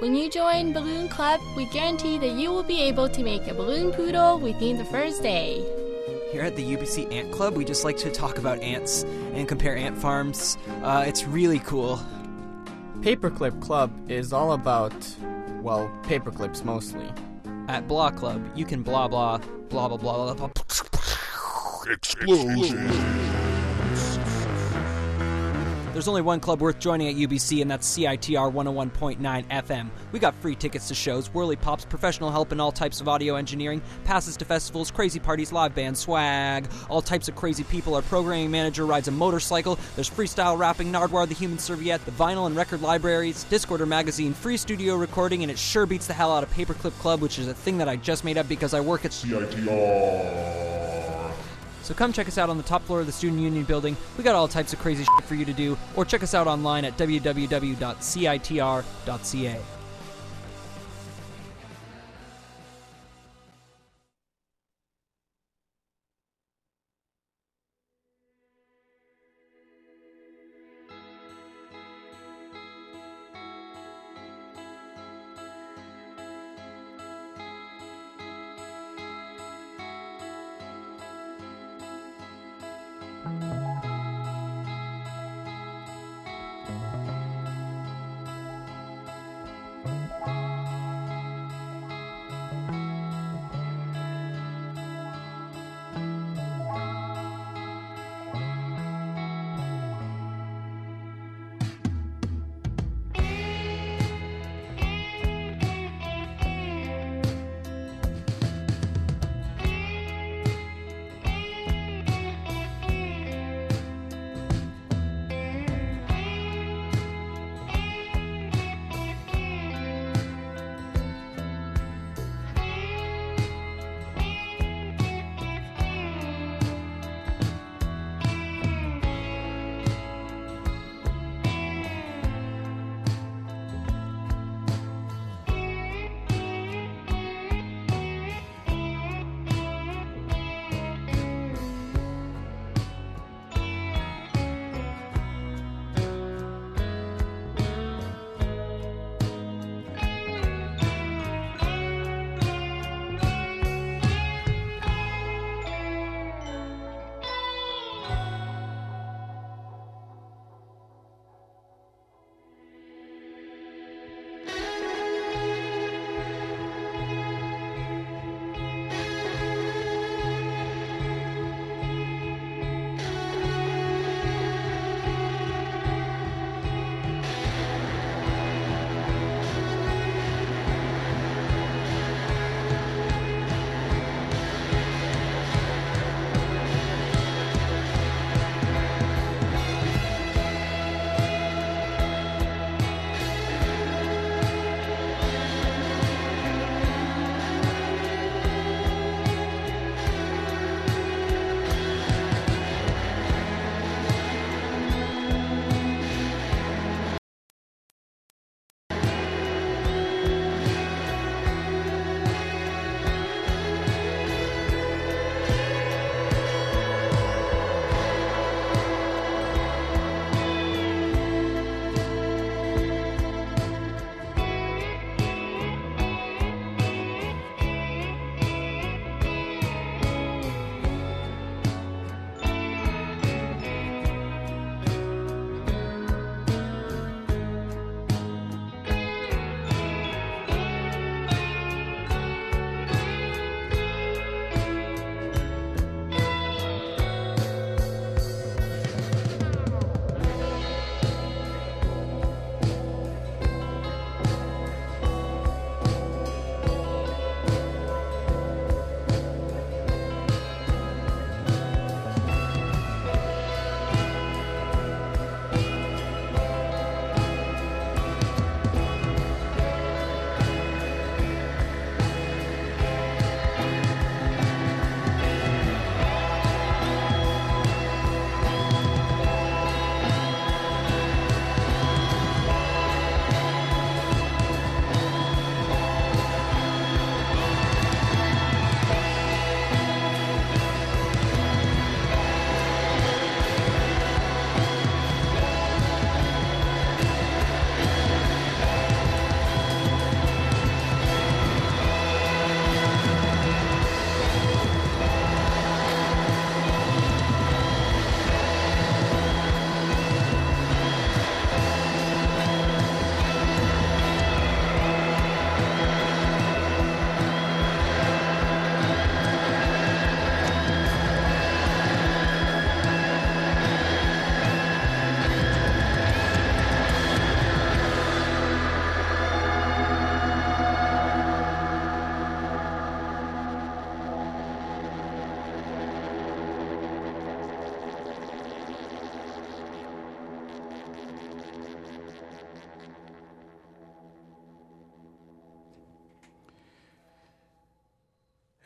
When you join Balloon Club, we guarantee that you will be able to make a balloon poodle within the first day. Here at the UBC Ant Club, we just like to talk about ants and compare ant farms. It's really cool. Paperclip Club is all about, well, paperclips mostly. At Blah Club, you can blah blah, blah blah blah blah blah. Explosions. There's only one club worth joining at UBC, and that's CITR 101.9 FM. We got free tickets to shows, whirly pops, professional help in all types of audio engineering, passes to festivals, crazy parties, live band, swag, all types of crazy people. Our programming manager rides a motorcycle. There's freestyle rapping, Nardwar the Human Serviette, the vinyl and record libraries, Discorder magazine, free studio recording, and it sure beats the hell out of Paperclip Club, which is a thing that I just made up because I work at CITR. So come check us out on the top floor of the Student Union building. We got all types of crazy shit for you to do, or check us out online at www.citr.ca.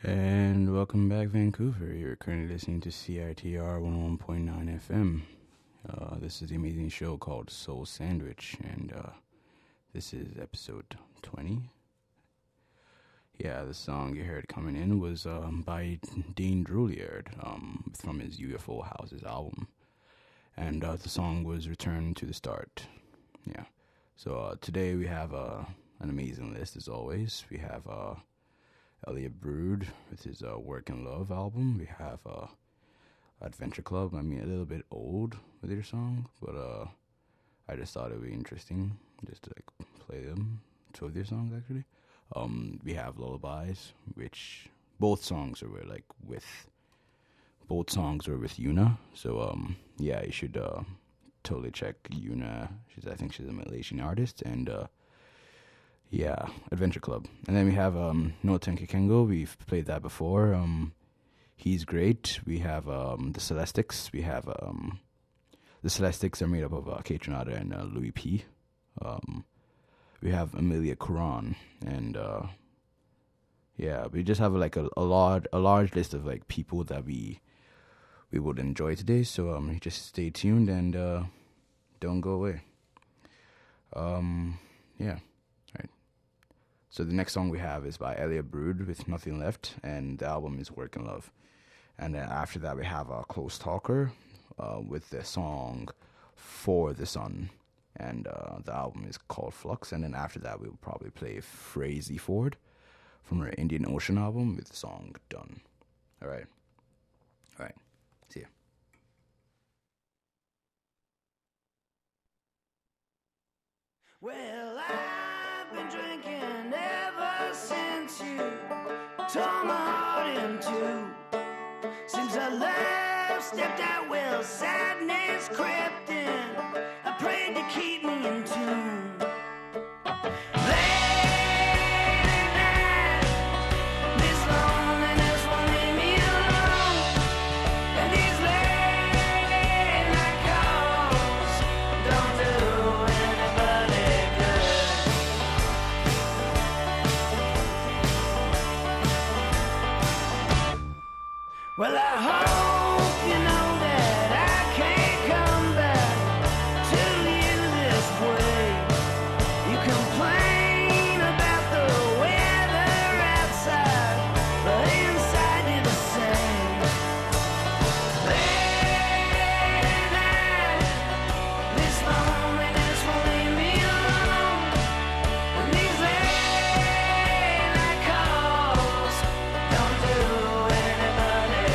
And welcome back, Vancouver. You're currently listening to CITR 101.9 FM. This is the amazing show called Soul Sandwich, and this is episode 20. Yeah, the song you heard coming in was by Dean Drouliard from his UFO Houses album. And the song was Return to the Start. Yeah. So today we have an amazing list as always. We have Elliot Brood with his Work and Love album. We have Adventure Club. I mean, a little bit old with their song, but I just thought it would be interesting just to play them. 2 of their songs actually. We have Lullabies, which both songs are with Yuna. So yeah, you should totally check Yuna. I think she's a Malaysian artist, and yeah, Adventure Club. And then we have No Tenki Kengo. We've played that before. He's great. We have the Celestics. We have the Celestics are made up of Kate Renata and Louis P. We have Amelia Quran, and yeah, we just have a large list of people that we would enjoy today. So just stay tuned and don't go away. Yeah. So the next song we have is by Elliot Brood with Nothing Left, and the album is Work and Love. And then after that we have Close Talker with the song For the Sun, and the album is called Flux. And then after that we'll probably play Frazee Ford from her Indian Ocean album with the song Done. All right. See ya. Well, I've been drinking ever since you tore my heart in two. Since I left, stepped out, well, sadness crept in. I prayed to keep me in tune. Well, I hope you know that I can't come back to you this way. You complain about the weather outside, but inside you're the same. Late night, this loneliness won't leave me alone. And these late night calls don't do anybody.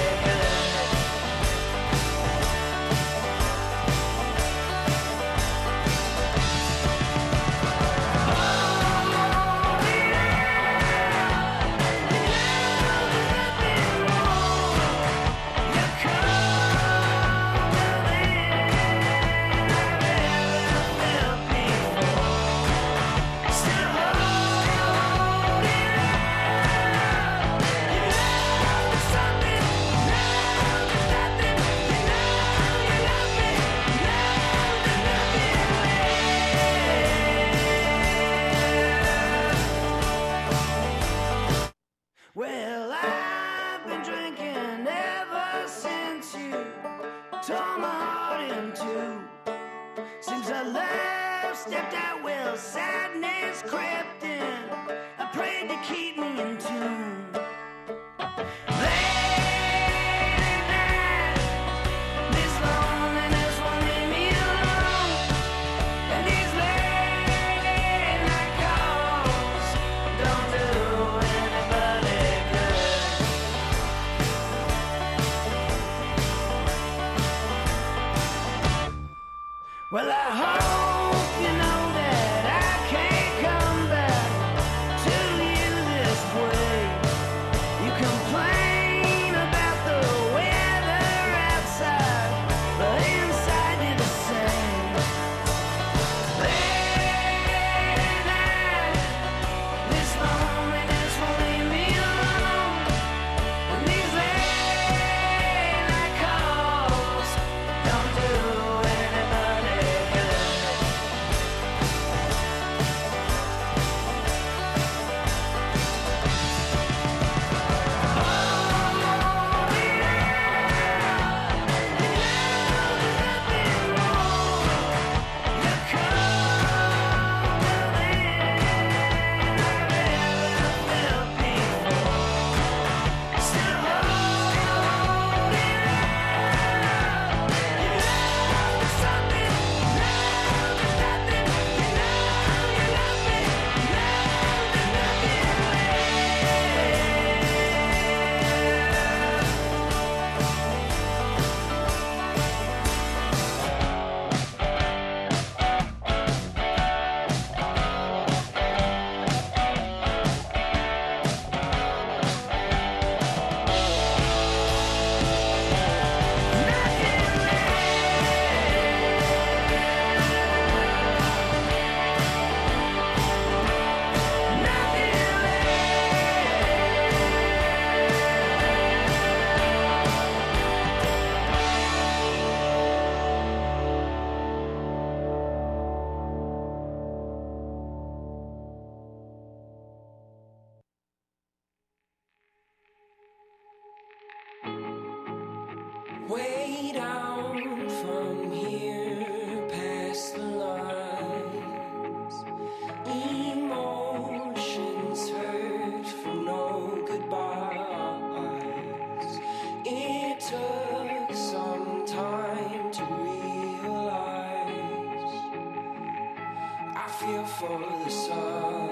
Well, I've been drinking ever since you tore my heart in two. Since I left, stepped out, well, sadness crept in. I prayed to keep me in tune. Late night, this loneliness won't leave me alone. And these late night calls don't do anybody good. Well, I hope you know that I can't come back to you this way. You complain about the weather outside, but inside you're the same. Late night, this loneliness won't leave me alone. And these late night calls don't do anybody good. Way down from here, past the lines. Emotions hurt from no goodbyes. It took some time to realize I feel for the sun.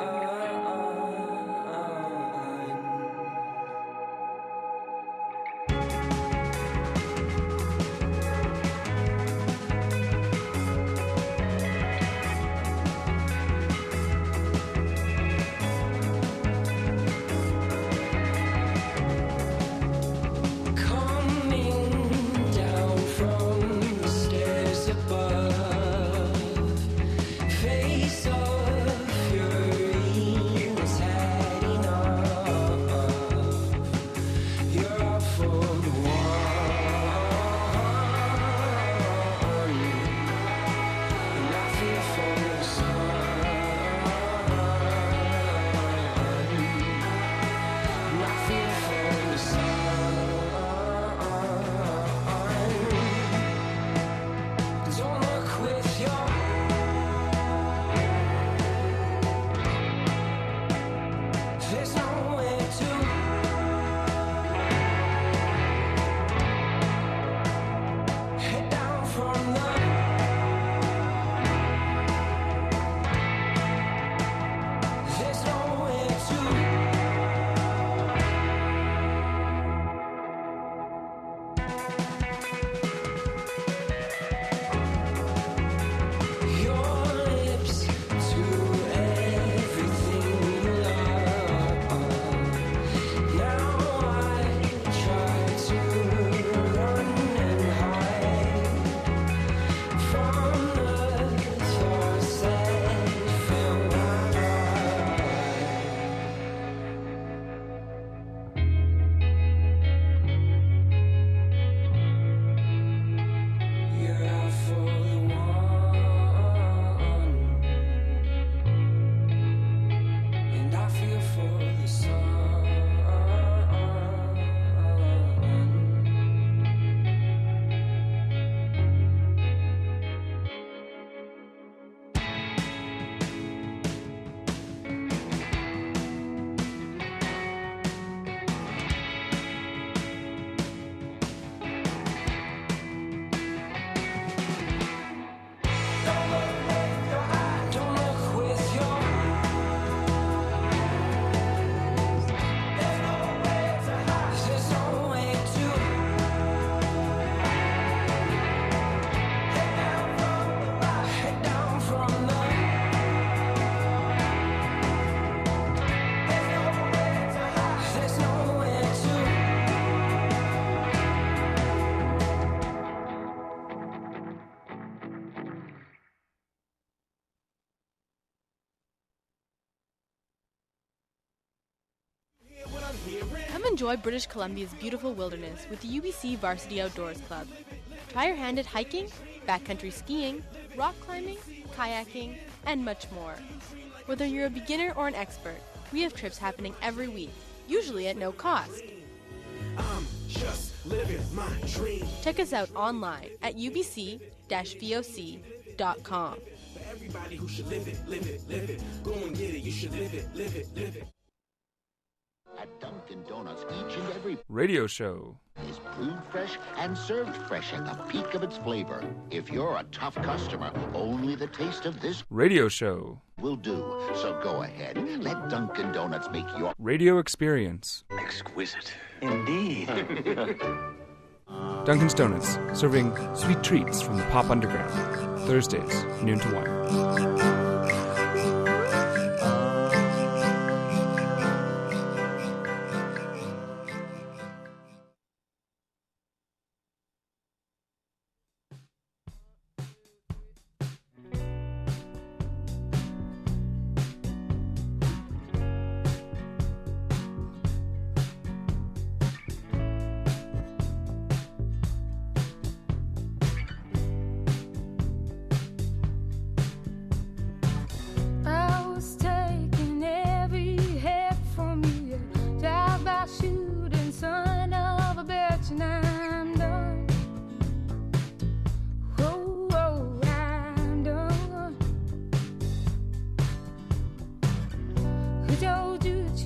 Come enjoy British Columbia's beautiful wilderness with the UBC Varsity Outdoors Club. Try your hand at hiking, backcountry skiing, rock climbing, kayaking, and much more. Whether you're a beginner or an expert, we have trips happening every week, usually at no cost. I'm just living my dream. Check us out online at ubc-voc.com. For everybody who should live it, live it, live it. Go and get it, you should live it, live it, live it. At Dunkin' Donuts, each and every radio show is brewed fresh and served fresh at the peak of its flavor. If you're a tough customer, only the taste of this radio show will do. So go ahead, let Dunkin' Donuts make your radio experience exquisite. Indeed. Dunkin's Donuts, serving sweet treats from the pop underground. Thursdays, noon to 1.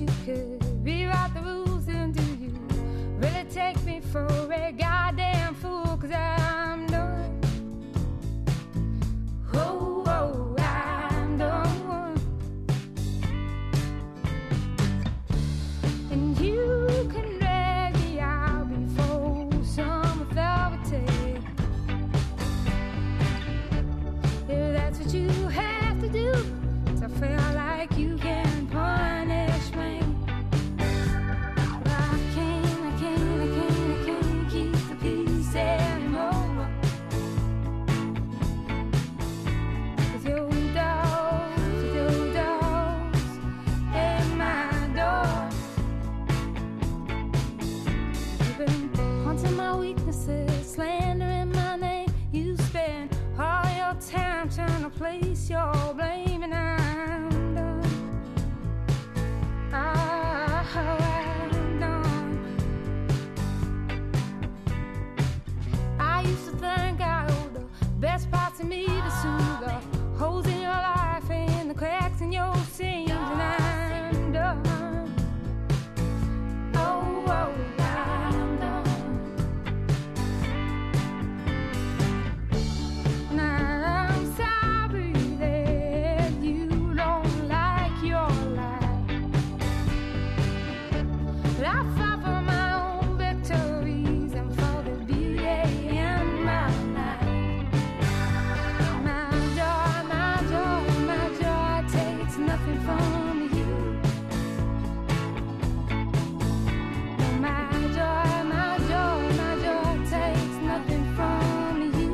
you could rewrite the rules, and do you really take me for a goddamn fool? 'Cause I'm done. Oh, oh, I'm done. And you can drag me out before summer flower take. If that's what you have to do to feel like you can punish me. But I can't keep the peace anymore. With your dogs at my door. You've been haunting my weaknesses, slandering my name. You spend all your time trying to place your blame, and I'm done. Oh, I'm done. I used to think I owed the best parts of me to soothe the holes in your life and the cracks in your seams, and I'm done. Oh, oh, I'm done. And I'm sorry that you don't like your life, but I fight for my own victories and for the beauty in my life. My joy takes nothing from you. My joy takes nothing from you.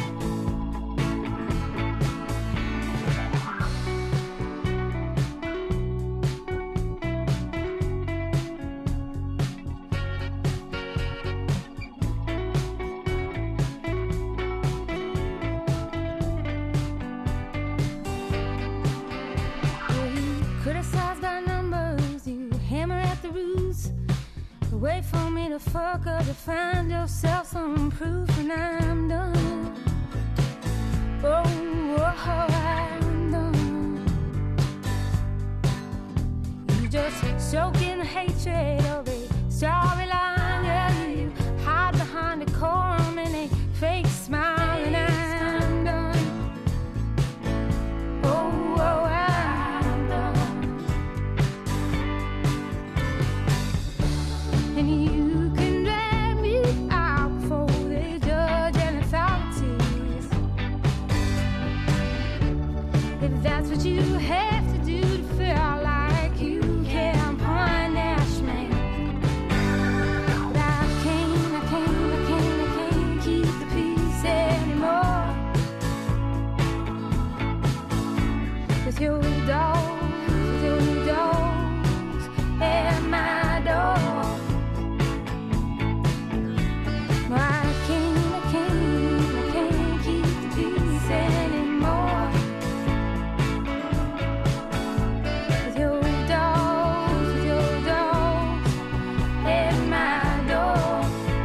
You criticize by numbers, you hammer at the roots. You wait for me to fuck up to find yourself some proof, and I'm done. Oh, I'm done. You just soak in the hatred of a storyline. Yeah, you hide behind the decorum and a fake smile, and I'm done. Oh, I'm done. And you can drag me out before they judge and authorities. If that's what you have to do to feel like you can punish me. But I can't keep the peace anymore. With your dogs at my door. I can't keep the peace anymore. With your dogs at my door.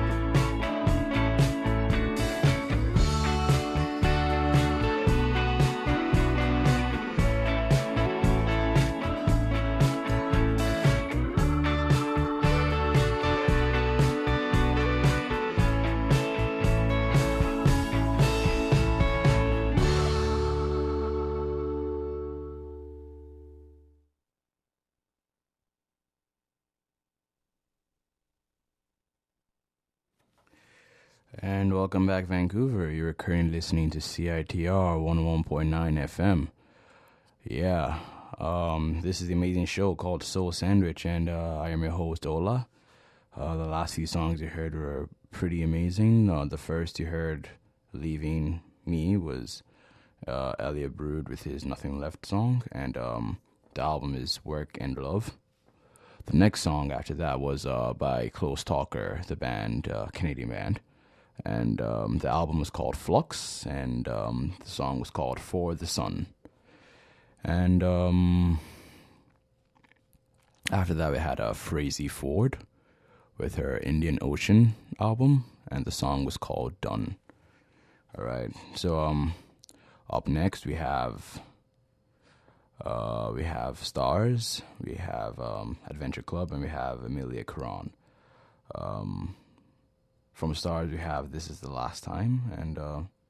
And welcome back, Vancouver. You're currently listening to CITR 101.9 FM. Yeah, this is the amazing show called Soul Sandwich, and I am your host, Ola. The last few songs you heard were pretty amazing. The first you heard, Leaving Me, was Elliot Brood with his Nothing Left song, and the album is Work and Love. The next song after that was by Close Talker, the band, Canadian band. And the album was called Flux, and the song was called For the Sun. And after that, we had Frazee Ford with her Indian Ocean album, and the song was called Done. All right, so up next we have We have Stars, we have Adventure Club, and we have Emilia Caron. From Stars, we have This Is the Last Time, and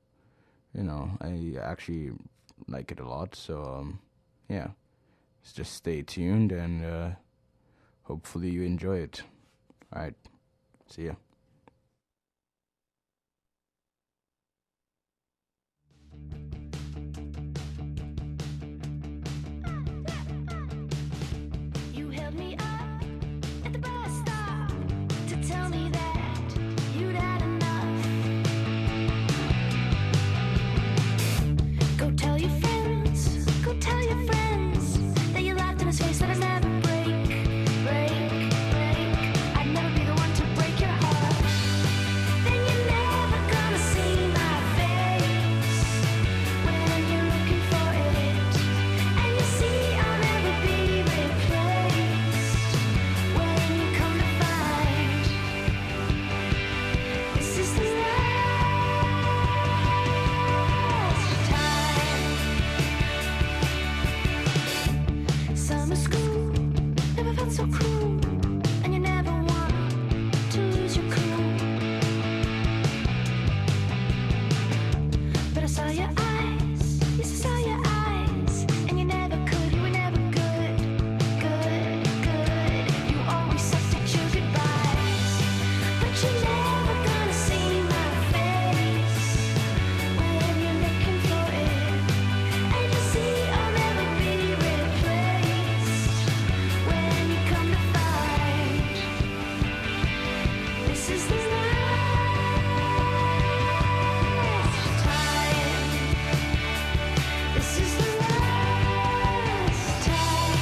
I actually like it a lot. So yeah, just stay tuned, and hopefully you enjoy it. All right, see ya. You held me up at the bus stop to tell me that you'd had enough. Go tell your friends that you laughed in his face, let us never break. I'd never be the one to break your heart. Then you're never gonna see my face when you're looking for it. And you see I'll never be replaced when you come to find this is the last time. Summer school never felt so cruel, and you never want to lose your cool. But I saw your eyes, yes I saw your eyes, and you never could, you were never good. You always sucked at your goodbyes, but you're never gonna see my face when you're looking for it. And you see I'll never be replaced when you come to find this is the last time. This is the last time.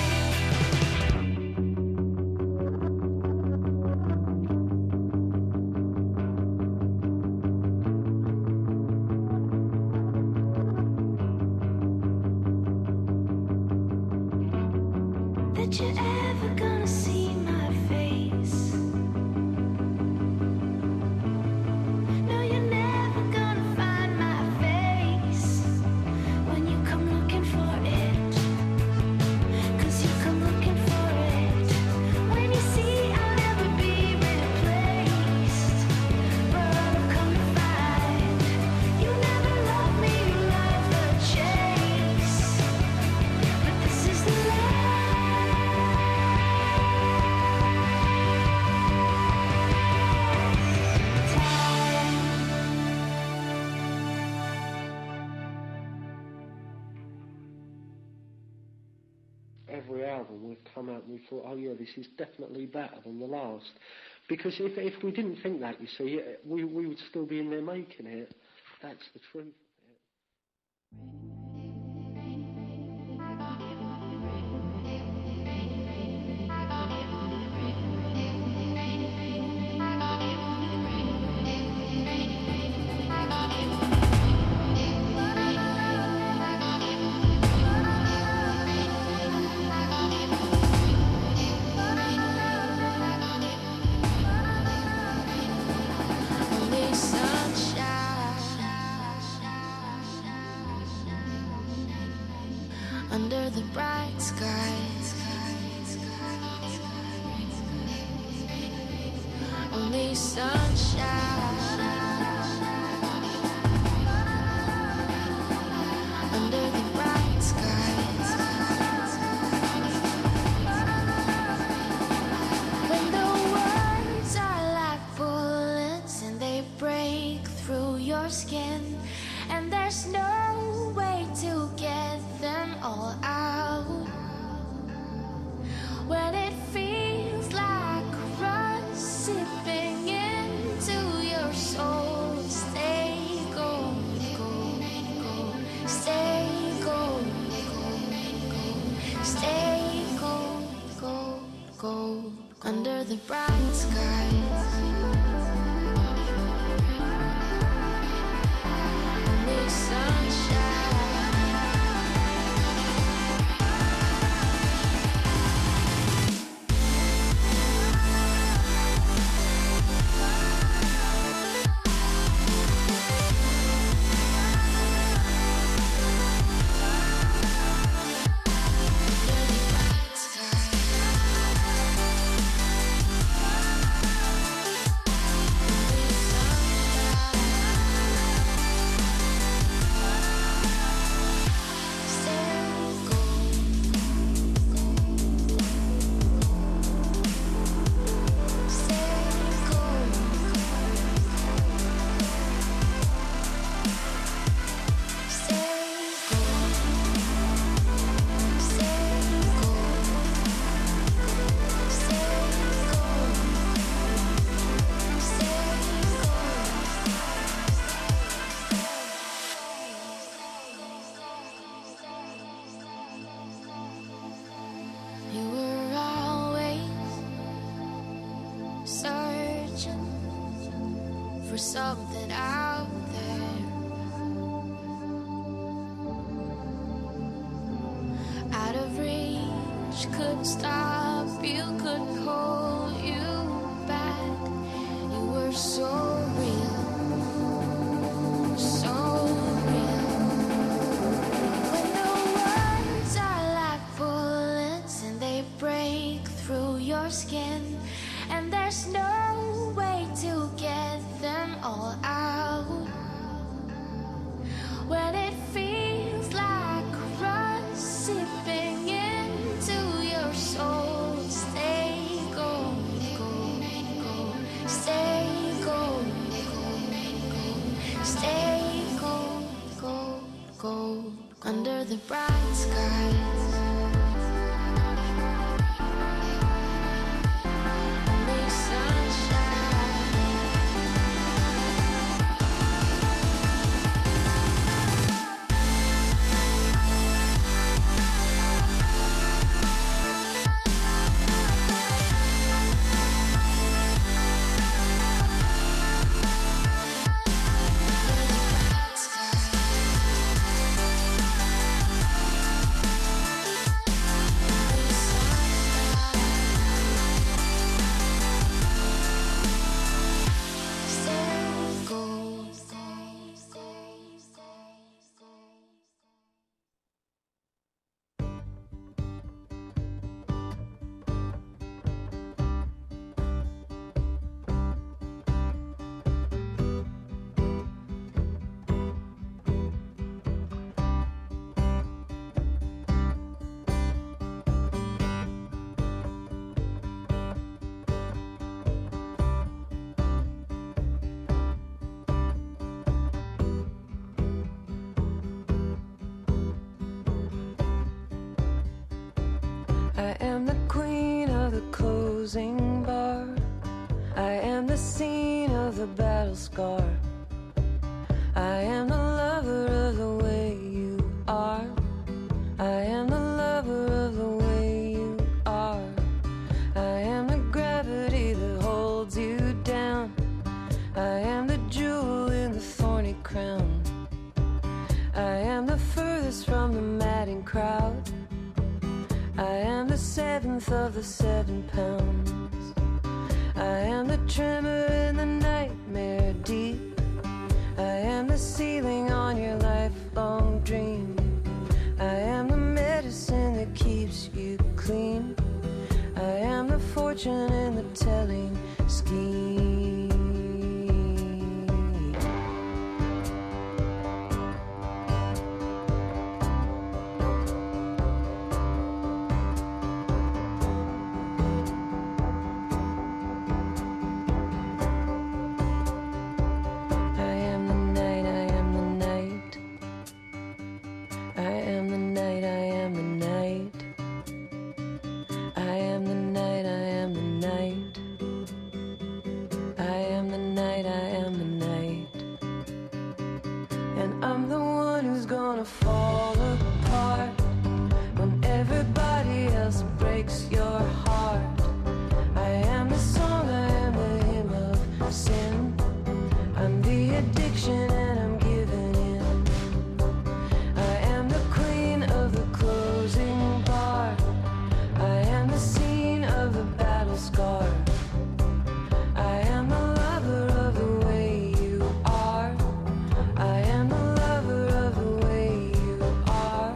That you're ever gonna see my face. No, you're never gonna find my face when you come looking for it. 'Cause you come looking for it. When you see I'll never be replaced, but I'll come to find you never love me, you love the chase. But this is the last time. Every album we've come out and we thought, oh yeah, this is definitely better than the last. Because if we didn't think that, you see, we would still be in there making it. That's the truth. Only sunshine under the bright skies. Only sunshine under the bright skies. When the words are like bullets and they break through your skin, and there's no way to get them all out. When it feels like rust sipping into your soul, stay gold, stay gold, stay gold, under the bright skies. Only sunshine. something out there. Out of reach, couldn't stop you, couldn't hold you back. You were so real, so real. When the words are like bullets and they break through your skin, and there's no way to get them all out. When it feels like rust seeping into your soul, stay gold, gold, gold, stay gold, gold, gold, stay gold, gold, gold, under the bright skies. I am the queen of the closing bar. I am the scene of the battle scar. I am the lover of the way you are. I am the lover of the way you are. I am the gravity that holds you down. I am the jewel in the thorny crown. I am the furthest from the madding crowd. I am the seventh of the 7 pounds. I am the tremor in the nightmare deep. I am the ceiling on your lifelong dream. I am the medicine that keeps you clean. I am the fortune in the telling scheme. I am the lover of the way you are.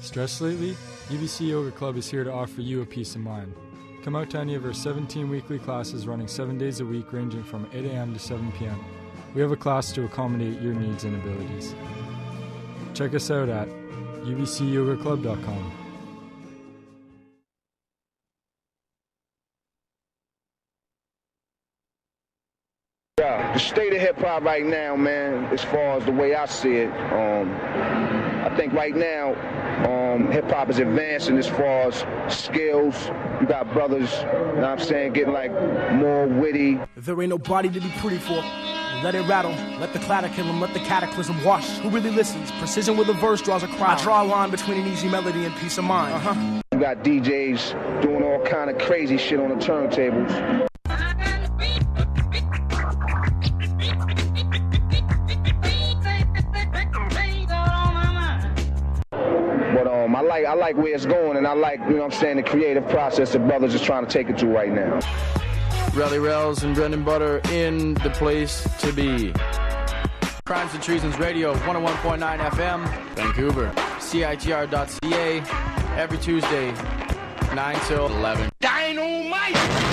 Stressed lately? UBC Yoga Club is here to offer you a peace of mind. Come out to any of our 17 weekly classes running 7 days a week ranging from 8 a.m. to 7 p.m. We have a class to accommodate your needs and abilities. Check us out at ubcyogaclub.com. Yeah, the state of hip-hop right now, man, as far as the way I see it, I think right now, hip-hop is advancing as far as skills. You got brothers, you know what I'm saying, getting like more witty. There ain't nobody to be pretty for. Let it rattle, let the clatter kill him, let the cataclysm wash. Who really listens? Precision with a verse draws a crowd. I draw a line between an easy melody and peace of mind. You got DJs doing all kind of crazy shit on the turntables. I like where it's going, and I like, you know what I'm saying, the creative process that brothers is trying to take it to right now. Rally Rails and Brendan Butter in the place to be. Crimes and Treasons Radio, 101.9 FM, Vancouver. CITR.ca, every Tuesday, 9 till 11. Dynamite!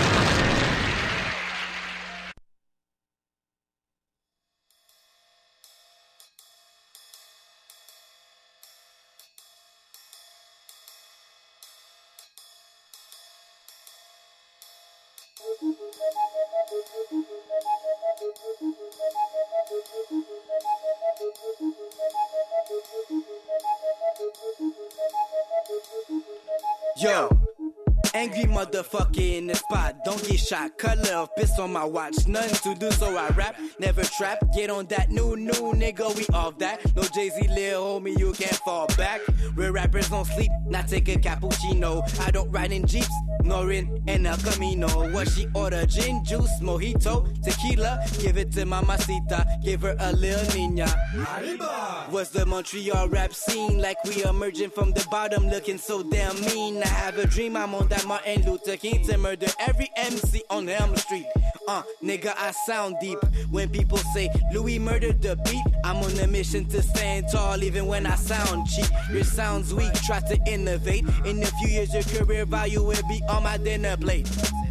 Yo, angry motherfucker in the spot, don't get shot, cut love, piss on my watch, nothing to do so I rap, never trap, get on that new nigga, we off that, no Jay-Z lil homie, you can't fall back, real rappers don't sleep, not take a cappuccino, I don't ride in Jeeps, nor in El Camino, what she order, gin, juice, mojito, tequila, give it to mamacita, give her a little niña. What's the Montreal rap scene, like we emerging from the bottom, looking so damn mean, I have a dream, I'm on that Martin Luther King to murder every MC on Elm Street. Nigga, I sound deep when people say Louis murdered the beat. I'm on a mission to stand tall even when I sound cheap. Your sound's weak, try to innovate. In a few years, your career value will be on my dinner plate.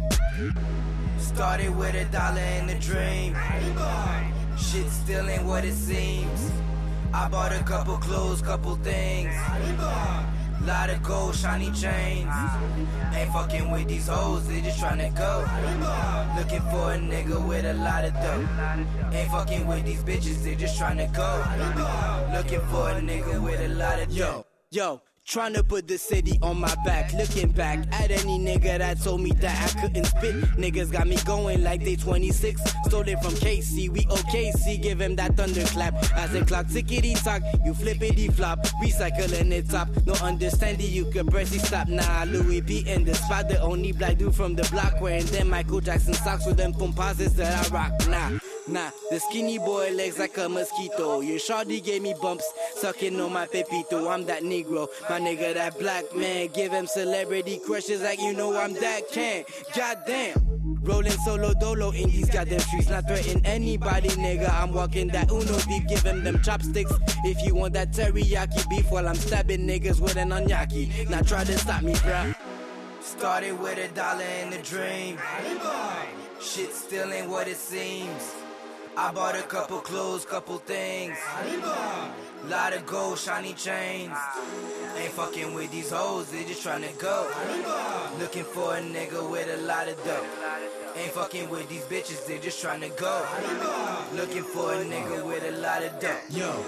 Started with $1 in a dream. Shit still ain't what it seems. I bought a couple clothes, couple things. Lot of gold, shiny chains. Ain't fucking with these hoes, they just tryna go. Looking for a nigga with a lot of dough. Ain't fucking with these bitches, they just tryna go. Looking for a nigga with a lot of dough. Yo, trying to put the city on my back. Looking back at any nigga that told me that I couldn't spit. Niggas got me going like they 26. Stole it from KC, we OKC. Give him that thunderclap. As the clock tickety tock, you flippity flop. Recycling it top. No understanding, you could press it stop. Nah, Louis P in the spot. The only black dude from the block. Wearing them Michael Jackson socks with them composites that I rock. Nah, the skinny boy legs like a mosquito. Your shawty gave me bumps, sucking on my pepito. I'm that Negro, my nigga, that black man. Give him celebrity crushes like you know I'm that can. Goddamn, rolling solo dolo in these goddamn streets. Not threatening anybody, nigga. I'm walking that Uno deep. Give him them chopsticks if you want that teriyaki beef while I'm stabbing niggas with an onyaki. Now try to stop me, bruh. Started with $1 in a dream. Shit still ain't what it seems. I bought a couple clothes, couple things. Lot of gold, shiny chains. Ain't fucking with these hoes, they just tryna go. Looking for a nigga with a lot of dough. Ain't fucking with these bitches, they just tryna go. Looking for a nigga with a lot of dough. Yo.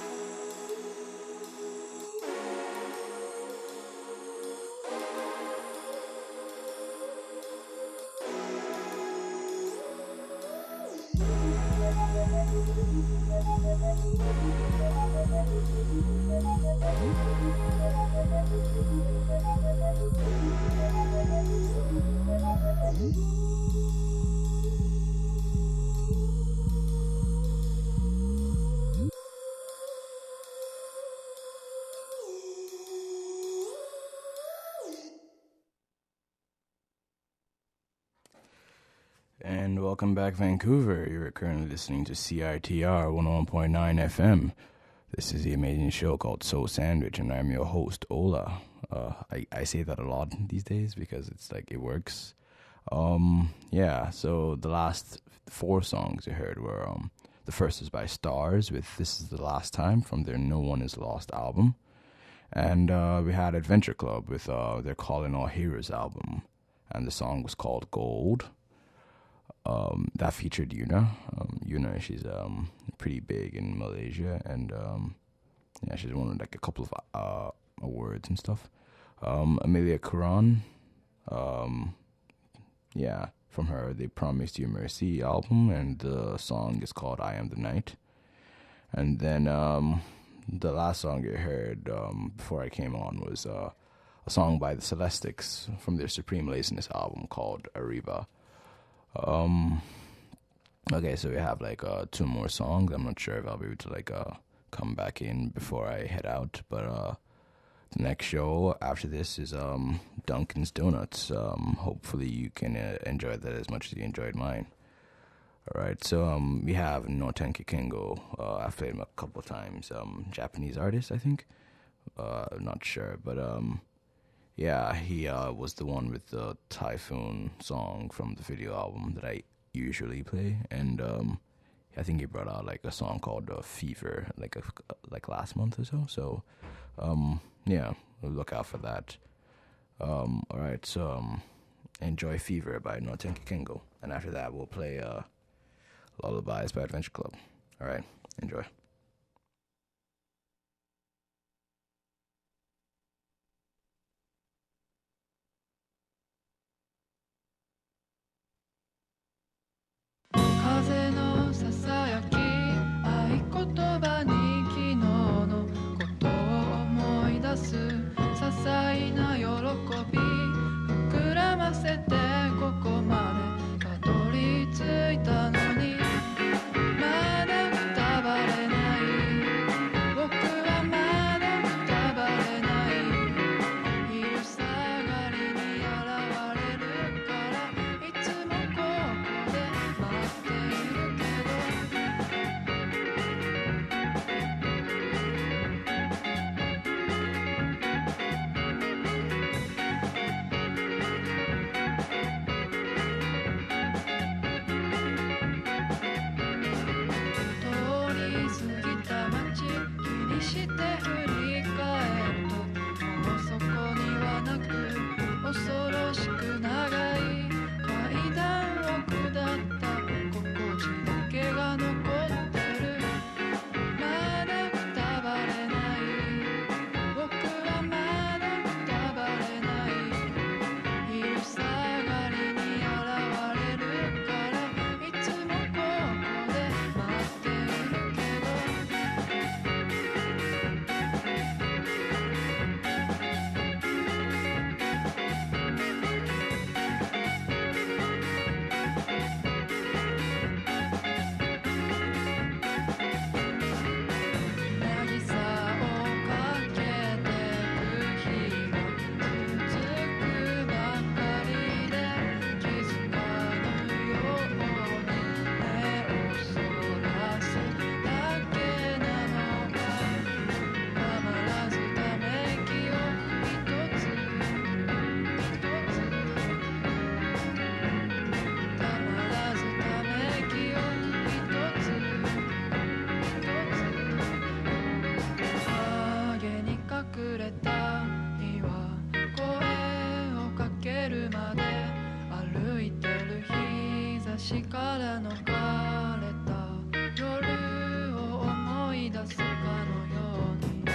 And welcome back, Vancouver. You're currently listening to CITR 101.9 FM, This is the amazing show called Soul Sandwich, and I'm your host, Ola. I say that a lot these days because it's like it works. So the last 4 songs you heard were, the first is by Stars with This Is the Last Time from their No One Is Lost album. And we had Adventure Club with their Calling All Heroes album, and the song was called Gold. That featured Yuna. Yuna, she's pretty big in Malaysia, and she's won like a couple of awards and stuff. Amelia Quran, from her They Promised You Mercy album, and the song is called I Am the Night. And then the last song you heard before I came on was a song by the Celestics from their Supreme Laziness album called Arriba. Okay, so we have like 2 more songs. I'm not sure if I'll be able to like come back in before I head out, but the next show after this is Dunkin's Donuts. Hopefully you can enjoy that as much as you enjoyed mine. Alright, so we have Notenki Kengo. I've played him a couple times. Japanese artist, I think. Not sure, but he was the one with the Typhoon song from the video album that I usually play, and I think he brought out like a song called Fever like last month or so. So we'll look out for that. Alright, so enjoy Fever by Notenki Kengo, and after that we'll play Lullabies by Adventure Club. Alright, enjoy. 風のささやき合言葉に昨日のことを思い出す些細な喜び膨らませてここまでたどり着いたのにまだくたばれない僕はまだくたばれない昼下がりに現れるからいつもここで待っているけど通り過ぎた街気にして振り返るともうそこにはなく恐ろしく長い階段を下った心地だけが残ってるまだくたばれない僕はまだくたばれない昼下がりに現れるからいつもここで待っているけど渚をかけてく日が続くばかりで気づかぬように目をそらすだけなのかたまらずため息を一つたまらずため息を一つ影に隠れた日は声をかけるまで歩いてる日差しから逃れた夜を思い出すかのように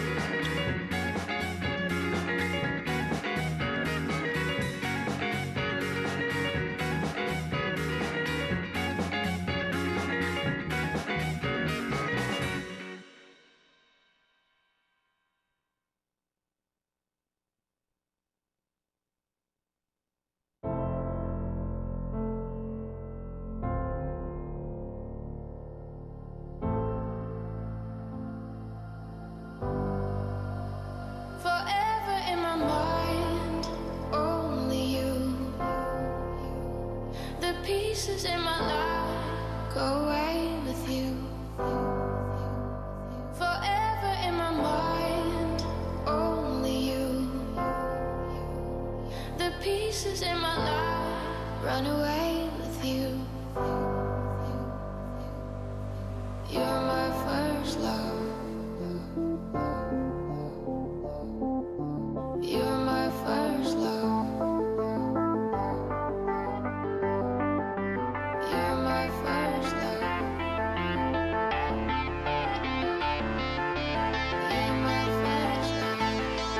「 pieces in my life run away with you. You're my first love. You're my first love. You're my first love. You're my first love.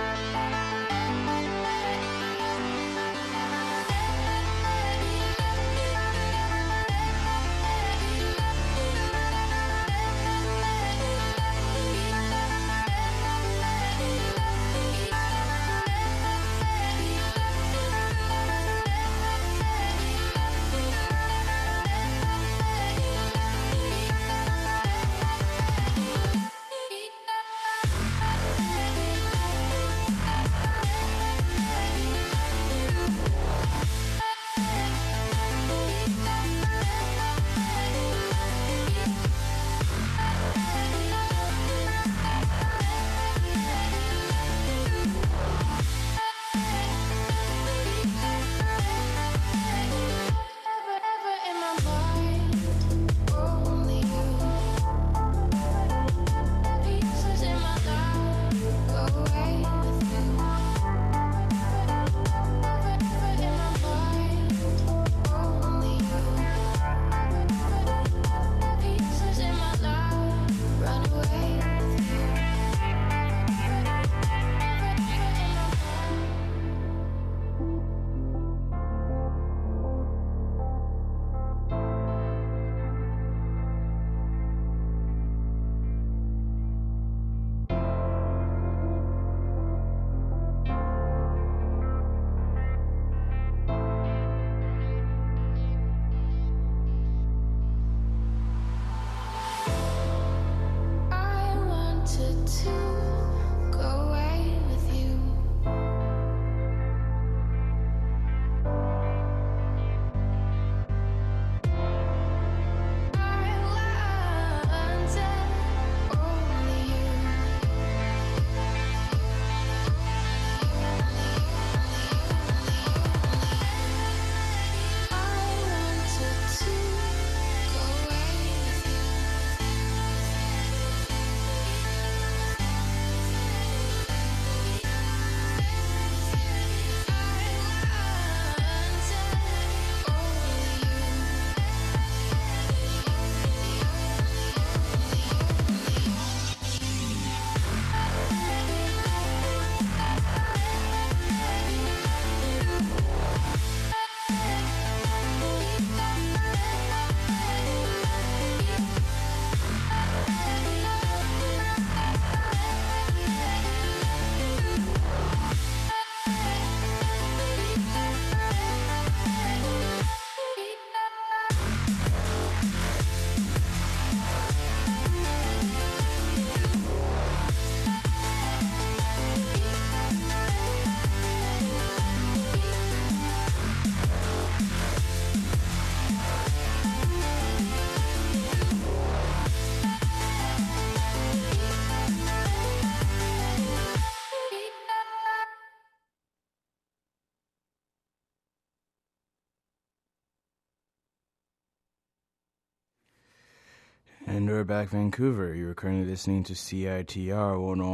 And we're back, Vancouver. You're currently listening to CITR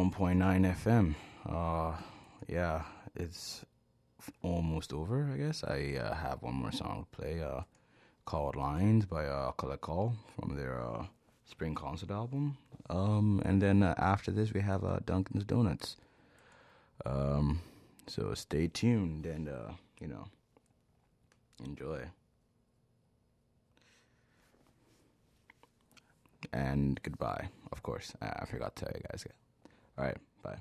101.9 FM. Yeah, it's almost over, I guess. I have one more song to play, called Lines by Collect Call from their Spring Concert album. And then after this, we have Dunkin's Donuts. So stay tuned and, enjoy. And goodbye, of course. I forgot to tell you guys. All right, bye.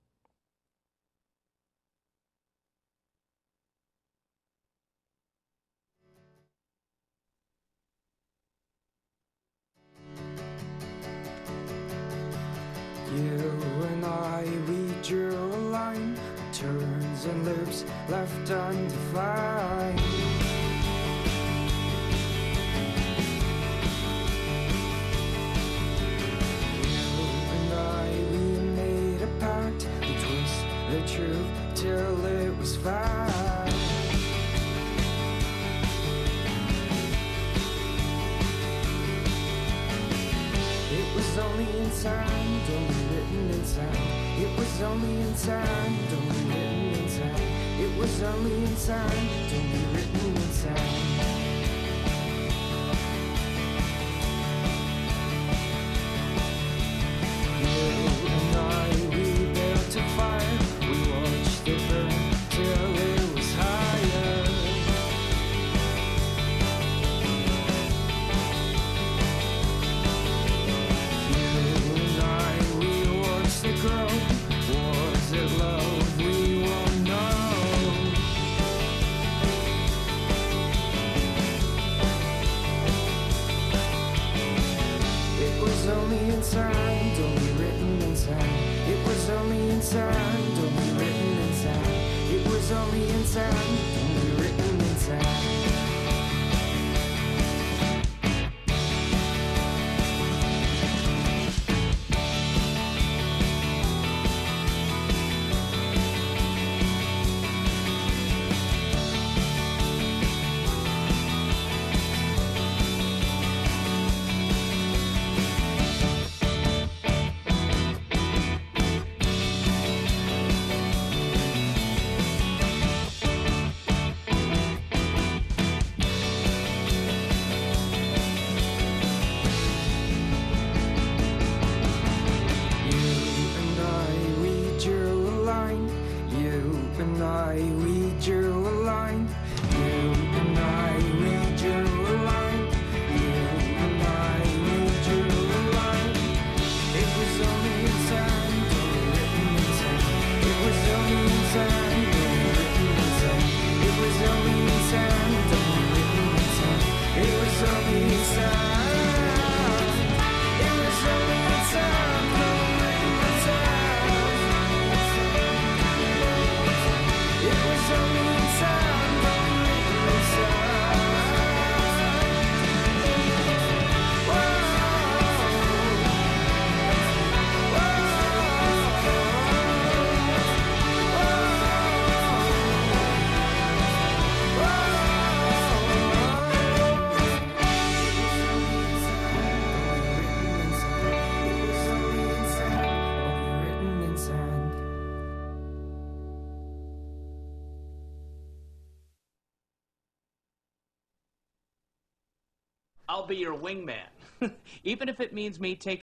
You and I, we drew a line, turns and loops left undefined. The truth till it was fine. only in sand, only written in sand. It was only in sand, only written in sand. It was only in sand, only written in sand. You and I, we built a fire. We watched it burn till it was higher. You and I, we watched it grow. Was it love? We won't know. It was only in sand, only written in sand. It was only in sand, only written in sand. It was only in sand, only written in sand. I'll be your wingman, even if it means me taking